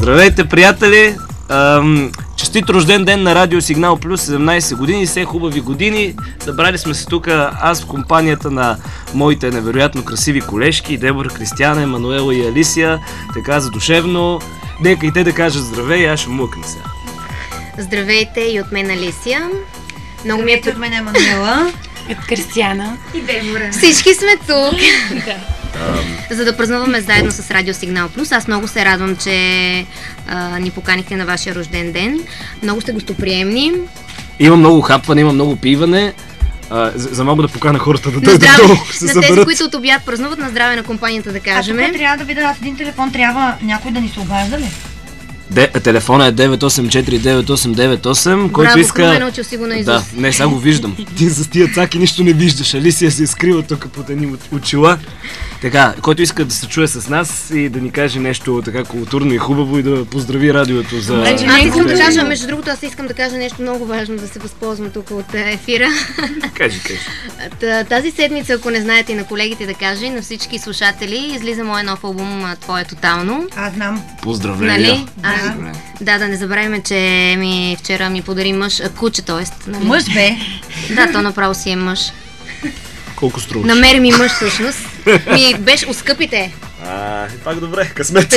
Здравейте, приятели! Честит рожден ден на Радио Сигнал Плюс, 17 години, все хубави години. Събрали сме се тук, аз в компанията на моите невероятно красиви колежки, Дебора, Кристияна, Емануела и Алисия, така задушевно. Нека и те да кажат здравей, аз ще млъкна сега. Здравейте и от мен Алисия. Много ми е от мен Емануела. От Кристияна. И Дебора. Всички сме тук. За да празнуваме заедно с Радио Сигнал Плюс. Аз много се радвам, че ни поканихте на вашия рожден ден. Много сте гостоприемни. Има много хапване, има много пиване. За много да покана хората да дойдат долу, се на съберат. тези, които от обяд празнуват, на здраве на компанията, да кажем. А тук трябва да видя, аз един телефон, трябва някой да ни се обажда ли? Телефона е 984-9898, който иска... Браво, научил си го на Да, не, сега го виждам. Ти с тия цаки нищо не виждаш. Алисия се изкрива тук под едни очила. Така, който иска да се чуе с нас и да ни каже нещо така културно и хубаво и да поздрави радиото за... Аз искам да кажа, между другото, аз искам да кажа нещо много важно, да се възползвам тук от ефира. Кажи. Тази седмица, ако не знаете, и на колегите да кажа, и на всички слушатели, излиза моят нов албум "Твое тотално". Аз знам. Поздравления. Нали? Да не забравяме, че вчера ми подари мъж, куче, т.е. Нали? Мъж бе. Да, то направо си е мъж. Колко струваш? Намери ми мъж всъщност. Ми беше оскъпите. Пак добре, късмет.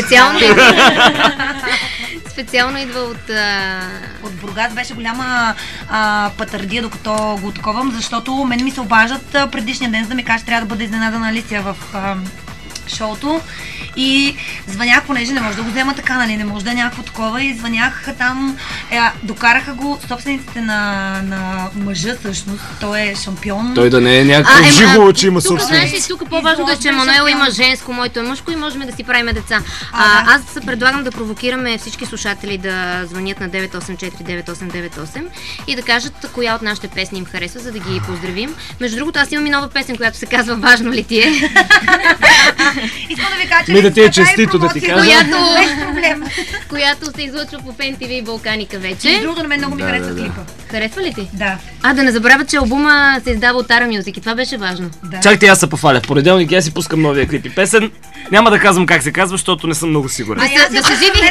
Специално идва от Бургас. Беше голяма патардия, докато го отковам, защото мен ми се обаждат предишния ден, за да ми кажа, че трябва да бъде изненадана Алисия в шоуто. И звънях, понеже не може да го взема така, нали, не може да е някакво такова, и звънях там, докараха го собствениците на мъжа всъщност, той е шампион. Той да не е някакво живо, че има собственици. Знаеш ли, тук по-важното е, че Емануела има женско, моето е мъжко и можем да си правим деца. Аз предлагам да провокираме всички слушатели да звънят на 984-9898 и да кажат коя от нашите песни им харесва, за да ги поздравим. Между другото, аз имам и нова песен, която се казва "Важно ли ти е?" Искам да ви кажа, че да ти е честито да ти кажа. Която се излъчва по Фен ТВ и Балканика вече. И другото на мен много ми харесва клипа. Харесва ли ти? Да. Да не забравя, че албума се издава от Ара Мюзик и това беше важно. Да. Чакайте, аз се пофаля. В понеделник аз си пускам новия клип и песен. Няма да казвам как се казва, защото не съм много сигурен. Да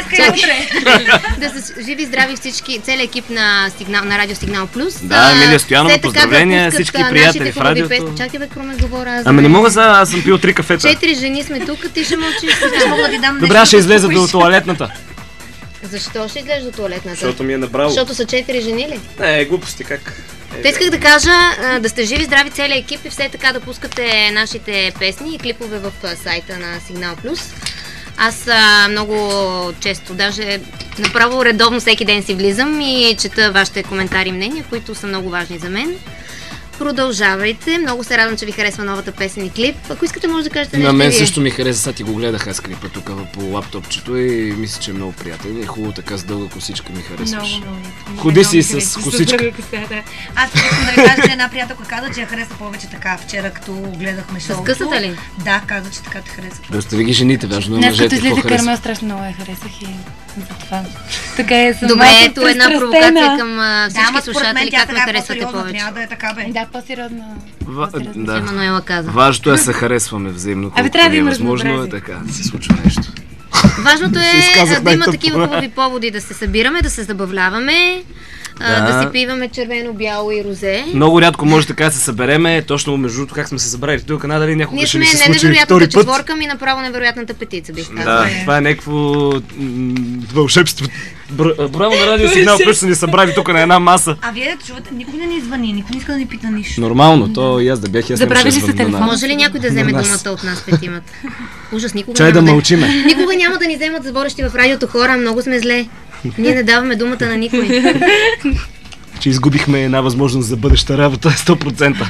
са живи и здрави всички, целият екип на Радио Сигнал Плюс. Да, Емилия Стоянова, поздравления, всички приятели в радиото. Чакай бе, Круме, говоря. Ами не мога за, аз съм пил 3 кафета. 4 жени сме тук, ти ще мълчиш. Добре, аз ще излеза до тоалетната. Защо ще излезеш до тоалетната? Защото ми е набрало. Защото са 4 жени ли? Не, глупости, как? Те исках да кажа да сте живи, здрави целият екип и все така да пускате нашите песни и клипове в сайта на Сигнал Плюс. Аз много често, даже направо редовно всеки ден си влизам и чета вашите коментари и мнения, които са много важни за мен. Продължавайте. Много се радвам, че ви харесва новата песен и клип. Ако искате, може да кажете нещо. На мен също ми хареса, сега ти го гледах аз клипа тук по лаптопчето и мисля, че е много приятен. И хубаво така с дълга косичка ми харесваш. Много. Ходи си с косичка. Аз искам да ви кажа, че една приятелка каза, че я хареса повече така вчера, като гледахме шоуто. С късата ли? Да, каза, че така те харесва. Да остави ги жените, важно е мъжете. мъжете какво Кармел харесва. страшно много я харесах и затова. Така е съм. Добре, ето една провокация към всички слушатели, как ме харесвате повече. Трябва да е така, бе. Да, по-сериозно. Да. Емануела каза. Важното е да се харесваме взаимно. Трябва да има възможно е разнообразие. така, да се случва нещо. Важното е да има най-тъпо. такива хубави поводи да се събираме, да се забавляваме, да си пиваме червено, бяло и розе. Много рядко може така да се събереме, точно между другото как сме се събрали в тук, надали някога Ние ще сме ни се не случи невероятната втори път. четворка, ми направо невероятната петица, бих казала. Да, това е някакво вълшебство. Браво на Радио Сигнал, които са ни събрали тук на една маса. А вие чувате, никой не ни звъни, никой не иска да ни пита нищо. Нормално, то и аз да бях, аз Забрави нямаше ли се звънна. телефон? Може ли някой да вземе думата от нас петимата? Ужас, никога Чай да няма мълчиме. Никога няма да ни вземат за водещи в радиото хора, много сме зле. Ние не даваме думата на никой. Че изгубихме една възможност за бъдеща работа, 100%.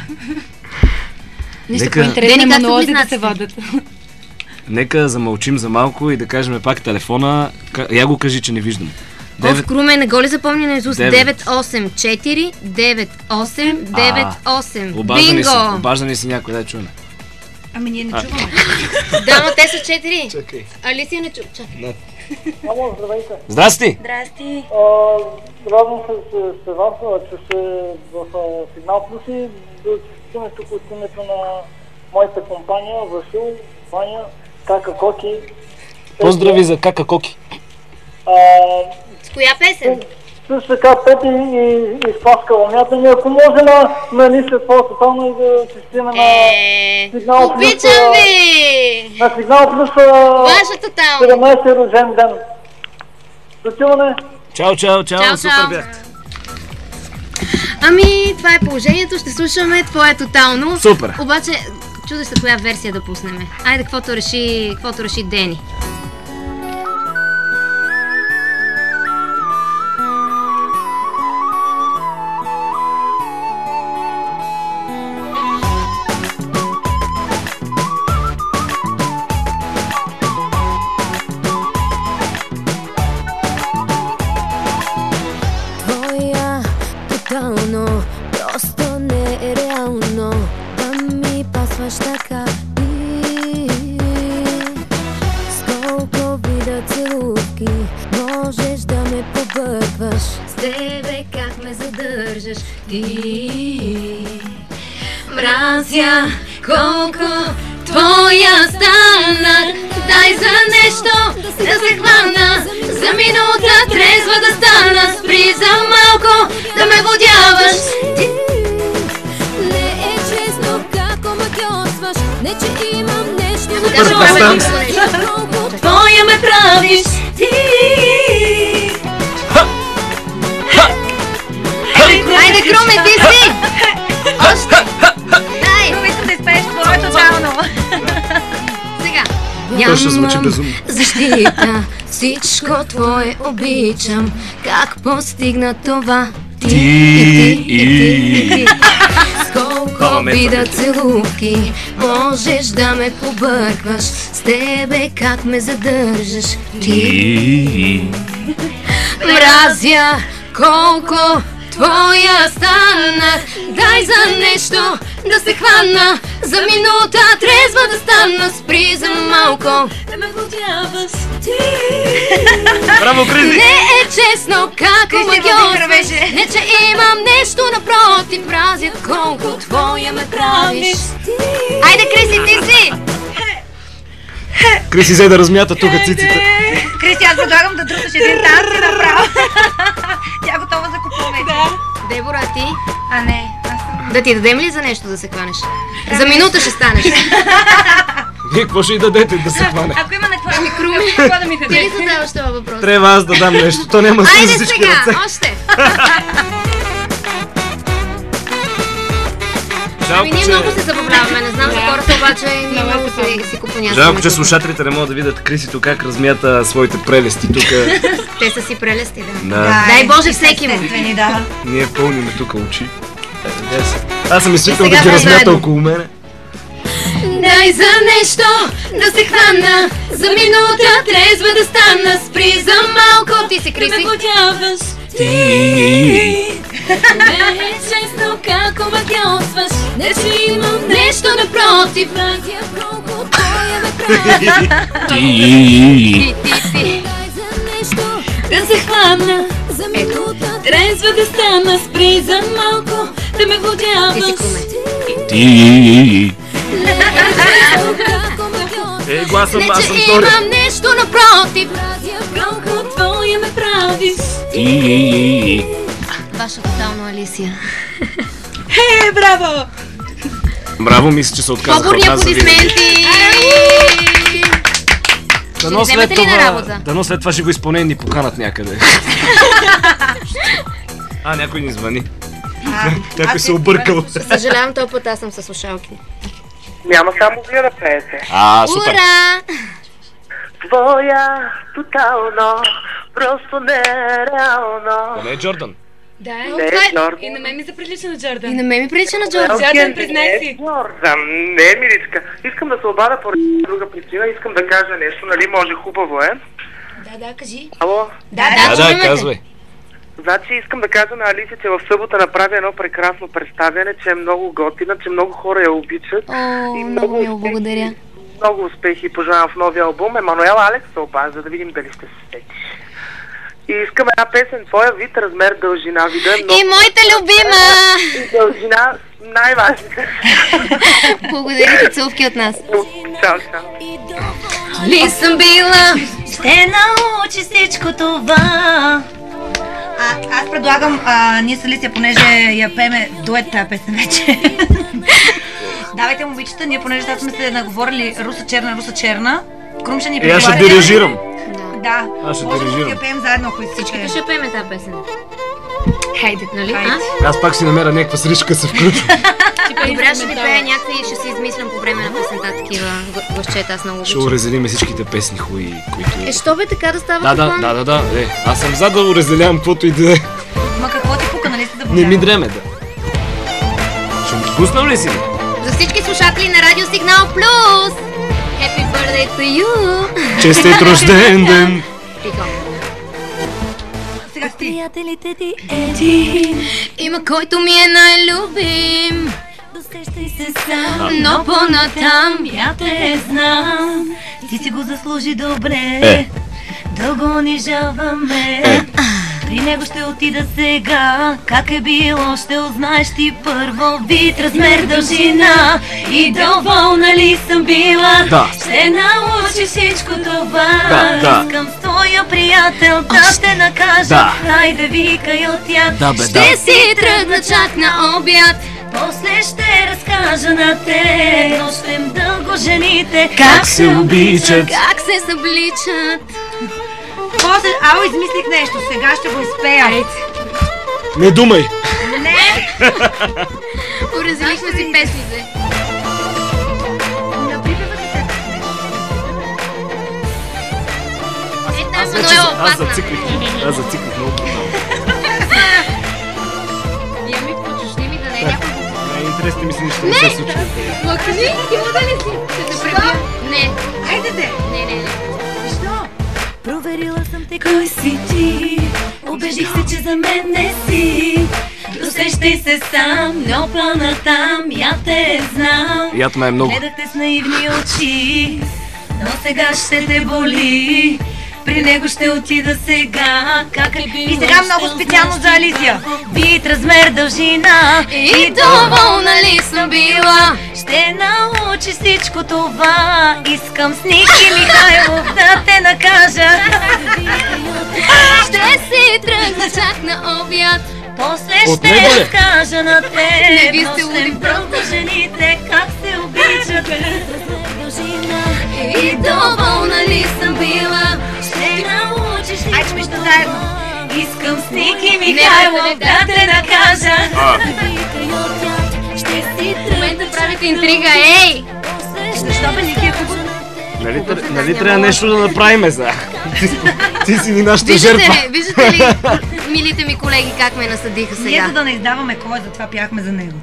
Нищо Нека- по-интересно Дени, е как се монолозите признати? се водят. Нека замълчим за малко и да кажем пак телефона. Я го кажи, че не виждам. Оф, Круме, не го ли запомни на Изус? Девет. 984 9898. Бинго! Обаждани си някой, дай чуем. Ами ние не чуваме. Да, но те са 4. Чакай. Алисия не чу. Чакай. Ало, здравейте. Здрасти! Здрасти. Радвам се, че вас, че сте в Сигнал Плюс и да честитаме тук от името на моята компания, Васил, Ваня, Кака Коки. Поздрави за Кака Коки. С коя песен? Също така Пети и Спаска Ламята. Ако може на Алисия твоя тотално и да честиме на Сигнал Плюс. Обичам ви! На Сигнал Плюс Ваша тотално! 17 рожден ден. До чуване! Чао, чао, чао, Чао, супер чао. бяхте. Ами, това е положението. Ще слушаме твое тотално. Супер. Обаче, чудя се коя версия да пуснем. Айде, каквото реши Дени. Просто нереално да ми пасваш така и с колко вида целувки можеш да ме побъркваш. С тебе как ме задържаш ти. Мразя колко твоя станах. Дай за нещо да се хвана, за минута трезва да стана. Спри за малко да ме водяваш. Не е честно како ме гьосваш. Не че имам нещо да кажа. Колко твоя ме правиш ти. Айде, Круме, ти си! Още! Дай! Искам да изпееш твое тотално. Сега! То ще звучи безумно. Защита, всичко твое обичам. Как постигна това? Ти и С колко вида целувки можеш да ме побъркваш. С тебе как ме задържаш ти. Мразя колко твоя станах. Дай за нещо да се хвана, за минута трезва да стана. Спри за малко да ме водяваш ти. Браво, Кризи! Не е честно како ме гьосваш. Не че имам нещо напротив. Мразя колко твоя ме правиш ти. Айде, Криси, ти си! Криси взе да размята тук циците. Кристи, аз предлагам да тръснеш един танц и направо. Тя готова за купуване. Дебора, а ти? А не, аз съм... Да ти дадем ли за нещо да се хванеш? За минута ще станеш. Вие какво ще й дадете да се хване? Ако има на какво Круме, да ми ти ли даде? задаваш това въпрос? Трябва аз да дам нещо. То няма си за Айде всички сега, ръце. още! Жалко, Ами ние че... много се забавляваме, не знам за хората, обаче ние много си купонясваме. Жалко, че слушателите не могат да видят Крисито как размята своите прелести тук. Те са си прелести, да. Да. Дай Боже всеки му. Естествени, да. Ние пълниме тук очи. Аз съм свикнал да сега ги сме размята заедно. около мене. Дай за нещо да се хвана, за минута трезва да стана. Спри за малко Ти си, да ме Криси. водяваш ти. Не е честно како ме гьосваш. Не че имам нещо напротив. Мразя колко твоя ме правиш. Ти. Дай за нещо да се хвана, за минута трезва да стана. Спри за малко да ме Ти си, водяваш Круме. Ти. Е, аз съм не че втори. имам нещо напротив. Мразя колко твоя ме правиш. Ти. Ваша тотално Алисия. Браво! Браво, мисля, че се отказаха от Побурни нас за винаги. аплодисменти! Дано Ще вземете ли на работа? Дано след това ще го изпълнение ни поканат някъде. Някой ни звъни. Някой се объркал. Съжалявам, този път аз съм със слушалки. Няма само вие да пеете. Супер. Ура! Твоя тотално, просто нереално. Не е Джордан. Да, Не това е е. Джордан. И на мен ми се прилича на И Джордан. на мен ми прилича на Джордан. Джордан, признай Не си. е Джордан, не е Миричка. Искам да се обадя по друга причина. Искам да кажа нещо, нали? Може, хубаво е. Да, кажи. Ало? Да, Да, казвай. Значи искам да кажа на Алиса, че в събота направи едно прекрасно представяне, че е много готина, че много хора я обичат. О, много мило, благодаря. Много успехи пожелавам в новия албум. Емануел Алекс се обажда, да видим дали ще се сетиш. И искам една песен, твоя вид, размер, дължина, вида е много... И моята любима! И дължина, най-важните. Благодаря ти, целувки от нас. Чао, чао. Ли съм била ще научи всичко това. Аз предлагам, ние с Алисия, понеже я пеме дует тази песен вече. Давайте, момичета, ние понеже сме се наговорили Руса черна. Крум ще ни предлага. Аз ще дирижирам. Да, аз ще може дирижирам. да я пеем заедно, ако Всички ще пеем тази песен. Хайде, Нали? Аз пак си намеря някаква сричка се включва. Добре, ще ви пея някакви и ще си измислям по време на песента такива гласчета, аз много Ще обичам. урезелиме всичките песни хуи, които... Що бе така да става? Да. Аз съм за да урезелявам каквото и да е. Ма какво ти пука, нали си да Не ми дреме, да. Ще ми пуснам ли си? За всички слушатели на Радио Сигнал Плюс! Happy birthday to you! Честит рожден ден! Сега с приятелите ти един. Има който ми е най-любим. Досещай се сам, Но по-натам я те знам. ти си го заслужи добре. Да го унижаваме. При него ще отида сега. Как е било, ще узнаеш ти първо. Вид, размер, дължина. И доволна ли съм била? Да. Ще научи всичко това. Да. Искам с твоя приятел да те накажа. Да. Хайде, викай от тях. Да, бе, ще да. си тръгна чак на обяд. После ще разкажа на те нощем дълго жените. Как се обичат? Как се събличат. После, измислих нещо, сега ще го изпея. Не думай! Не! Уразилихме си песните. Аз зациклих много. Я ми почушни ми да не е някой. Най-интересните ми се нищо не се случва. Лъкни, ти му да ли си? Ще те пребия. Не. Хайде де! Не. Защо? Проверила съм те, кой си ти. Убедих се, че за мен не си. Досещай се сам, но плана там, я те знам. Яд ме е много. Гледахте с наивни очи, но сега ще те боли. При него ще отида сега. Как е било, И сега много специално за Алисия. Вид, размер, дължина. И доволна ли съм била? Ще научи всичко това. Искам с Ники Михайлов да те накажа. Ще си тръгна чак на обяд. После От ще него ли? разкажа на те. Не, вие сте луди нощем просто жените как се обичат. И доволна ли съм била? Ще научиш Айде, всичко вижте това. заедно. Искам с Ники Михайлов да те накажа. В момента правите интрига, ей! Защо бе, Ники е хубаво? Нали трябва нещо да направиме за? Ти си ни нашата жертва. Виждате ли, милите ми колеги, как ме насъдиха Ние за сега? да не издаваме кой, затова пяхме за него.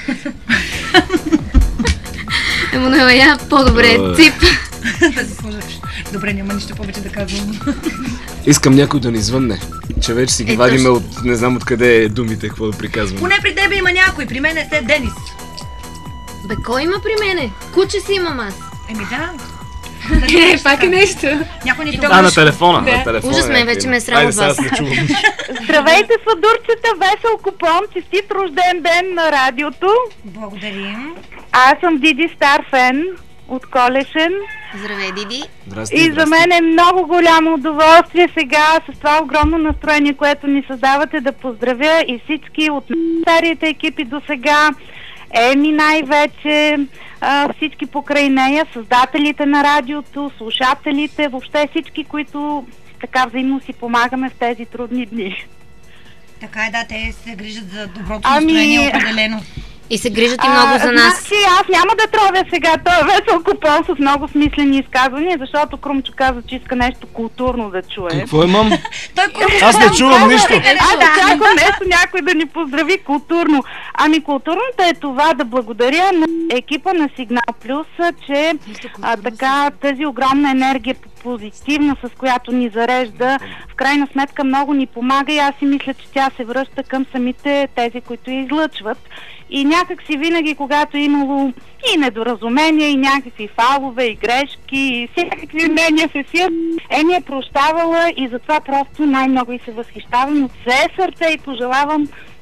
Емануела, я по-добре, цип. Добре, няма нищо повече да казвам. Искам някой да ни звънне, че вече си ги вадиме от не знам откъде е думите, какво да приказваме. Поне при тебе има някой, при мен е след Денис. Бе, кой има при мене? Куче си имам аз. Еми да. Пак е нещо. Някой ни На телефона. На телефона. Ужас ме, вече ме е срам от Айде, сега вас. аз не чувам. Здравейте, сладурчета! Весел купон! Честит рожден ден на радиото! Благодарим. Аз съм Диди Стар Фен от Колешен Здравей, Диди. Здрасти, и за мен е много голямо удоволствие сега с това огромно настроение, което ни създавате, да поздравя и всички от старите екипи до сега, Еми най-вече, всички покрай нея, създателите на радиото, слушателите, въобще всички, които така взаимно си помагаме в тези трудни дни. Така е, да, те се грижат за доброто настроение определено. И се грижат и много за нас. Значи, аз няма да тровя сега този весел купон с много смислени изказвания, защото Крумчо каза, че иска нещо културно да чуе. Какво имам? Той Аз не чувам нищо. Аз очаквам нещо някой да ни поздрави културно. Ами културното е това да благодаря на екипа на Сигнал Плюс, че така тази огромна енергия позитивна, с която ни зарежда, в крайна сметка много ни помага и аз си мисля, че тя се връща към самите тези, които я излъчват. И някак си винаги, когато е имало и недоразумения, и някакви фалове, и грешки, и всякакви мнения се сият, ми е прощавала и затова просто най-много и се възхищавам от все сърце и пожелавам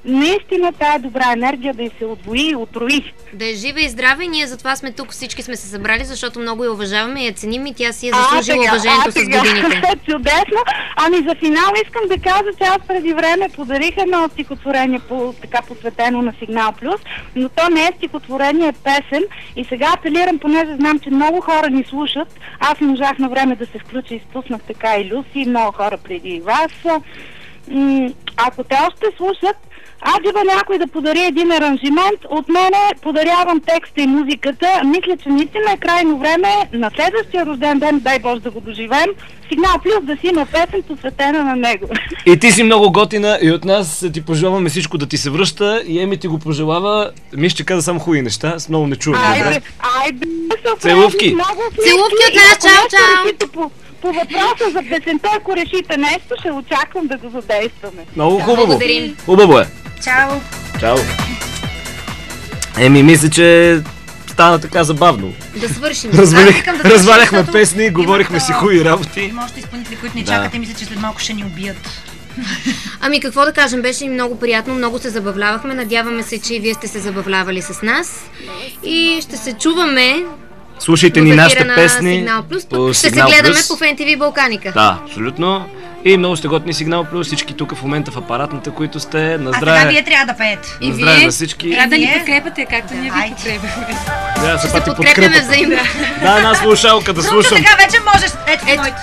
наистина тая добра енергия да й се удвои и утрои. Да е жива и здрава и ние затова сме тук, всички сме се събрали, защото много я уважаваме и я ценим и тя си е заслужила уважението с годините. Чудесно! Ами за финал искам да кажа, че аз преди време подарих едно стихотворение така посветено на Сигнал Плюс, но то не е стихотворение, е песен и сега апелирам, понеже знам, че много хора ни слушат. Аз можах на време да се включа и спуснах така и Люси, и много хора преди вас. Ако те още слушат, аджеба някой да подари един аранжимент, от мене подарявам текста и музиката. Мисля, че наистина е крайно време на следващия рожден ден, дай Боже да го доживеем, Сигнал Плюс да си има песен посветена на него. И ти си много готина и от нас ти пожелаваме всичко да ти се връща и Еми ти го пожелава. Ми ще каза само хубави неща, аз много не чувам. Айде, целувки! Целувки от нас, чао, чао! По въпроса за песента, ако решите нещо, ще очаквам да го задействаме. Много хубаво. Благодарим. Хубаво е. Чао! Чао. Еми, мисля, че стана така забавно. Да свършим. Разваляхме песни, говорихме си хубави работи. Има още изпълнители, които ни чакат и мисля, че след малко ще ни убият. Ами какво да кажем, беше и много приятно, много се забавлявахме, надяваме се, че и вие сте се забавлявали с нас и ще се чуваме. Слушайте ни нашите песни. Сигнал Плюс. По Ще Сигнал се гледаме Плюс. по FNTV Балканика. Да, абсолютно. И много сте готни Сигнал Плюс, всички тук в момента в апаратната, които сте. На А здраве. сега вие трябва да пеете. На здраве на всички. Трябва да ни подкрепате, както ние ви Айде. подкрепяме. Да, се пати Подкрепяме подкрепата. взаимно. Да, една слушалка да Друго слушам. сега вече можеш. Ето моите.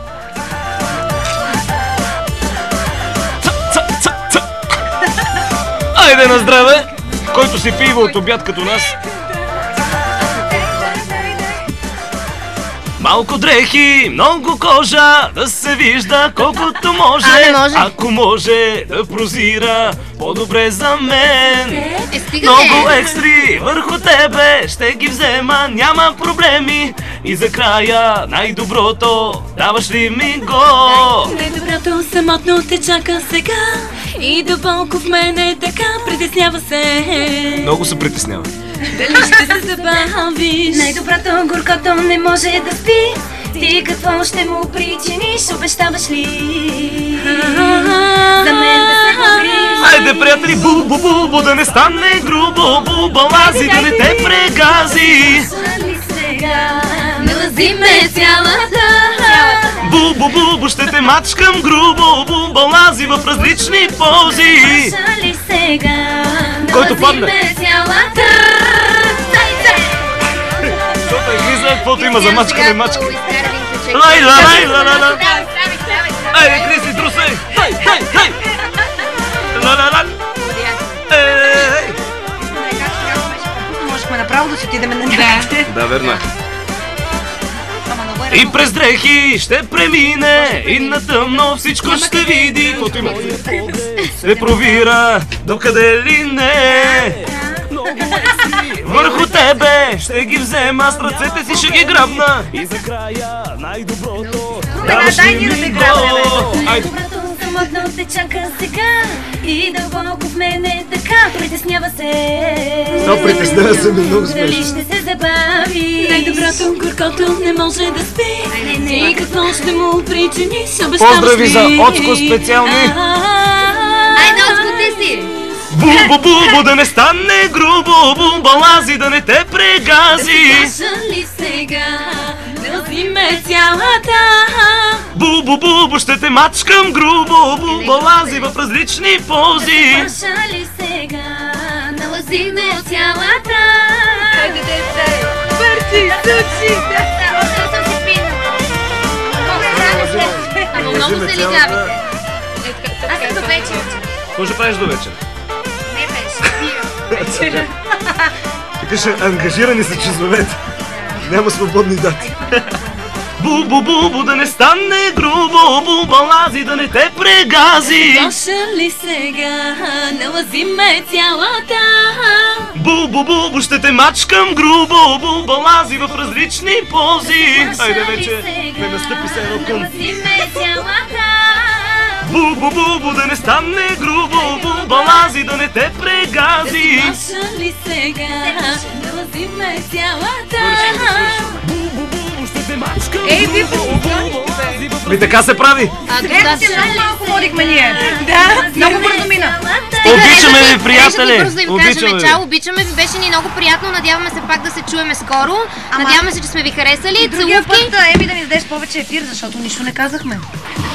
Айде на здраве! Който си пива от обяд като нас. Малко дрехи, много кожа, да се вижда колкото може. Не може. Ако може да прозира по-добре за мен. Стига Много де. екстри върху тебе ще ги взема, няма проблеми. И за края най-доброто, даваш ли ми го? Най-доброто самотно те чака сега и дълбоко в мене така притеснява се. Много се притеснява. Дали ще се забавиш? Най-доброто горкото не може да спи. Ти какво ще му причиниш, обещаваш ли? За мен да се погрижиш. Айде, приятели, бу-бу-бу, да не стане грубо, бу-балази, да не те прегази. Шали сега, Не лази ме цялата. Бу-бу-бу, ще те мачкам грубо, бу-балази в различни пози. шали сега, Който падне. ме цялата. Защото е влиза, каквото има за мачкане, мачка. Изкарали ключе. Лай-ла-лай-ла-ла-ла. Айде, Криси, трусай! Хай, хай, хай! Ла-ла-ла! Ей! Можехме направо да си отидем на някъде. Да, верно е. Ама много е И през дрехи ще премине, и на тъмно всичко ще види, каквото има се провира, докъде ли не. Върху тебе ще ги взема, с ръцете си ще ги грабна. И за края най-доброто, даваш дай ли ни да ми те го? грабнем. Айде. Доброто самотно те чака сега и дълбоко в мене така притеснява се. То притеснява се ми много Дали смешно. ще се забави? Най-доброто горкото не може да спи. И какво ще му причиниш, обещаваш ли? Поздрави за Оцко специални. Айде, отскоти си! Бу-бу-бу, да не стане грубо, бу-балази, да не те прегази. Шали сега, не лази ме цялата. Бу-бу-бу, ще те мачкам грубо, бу-балази в различни пози. Шали сега, налази ме цялата. Ама много се лигавите. Аз съм до вечер. Какво ще правиш до вечер? Не вечер. Тук ангажирани са часовете. Няма свободни дати. Бу-бу-бу, да не стане грубо, бу-балази, да не те прегази. Шали сега, не лази ме цялата. Бу-бу-бу, ще те мачкам грубо, бу-балази в различни пози. Айде вече, не настъпи се едно кън. Налази ме цялата. Бу-бу-бу, да не стане грубо, бу-балази, да не те прегази. Шали сега, не лази ме цялата. Бу-бу-бу, ще те мачкам Ей, вие грубо, бу-балази в Така се прави. Много малко водихме ние. Да, много бързо мина. Обичаме ви, приятели! Бързо да им кажем чао, обичаме ви, беше ни много приятно, надяваме се пак да се чуеме скоро. Надяваме се, че сме ви харесали. Другия път, Еми, да ни дадеш повече ефир, защото нищо не казахме.